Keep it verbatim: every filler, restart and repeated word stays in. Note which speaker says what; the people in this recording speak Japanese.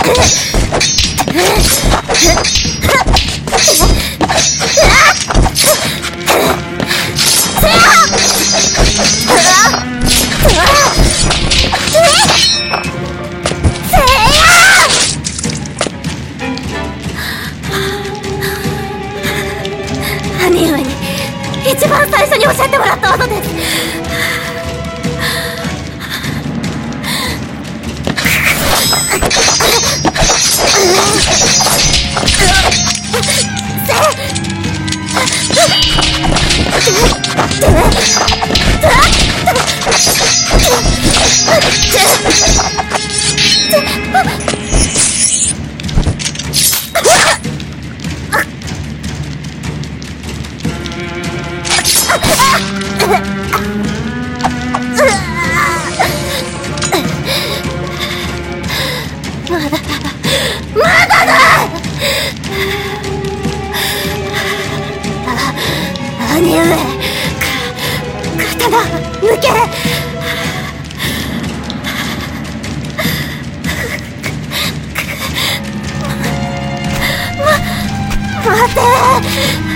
Speaker 1: 兄上に一番最初に教えてもらった技です。まだだ、まだだ。兄上、刀抜け。ま、待て。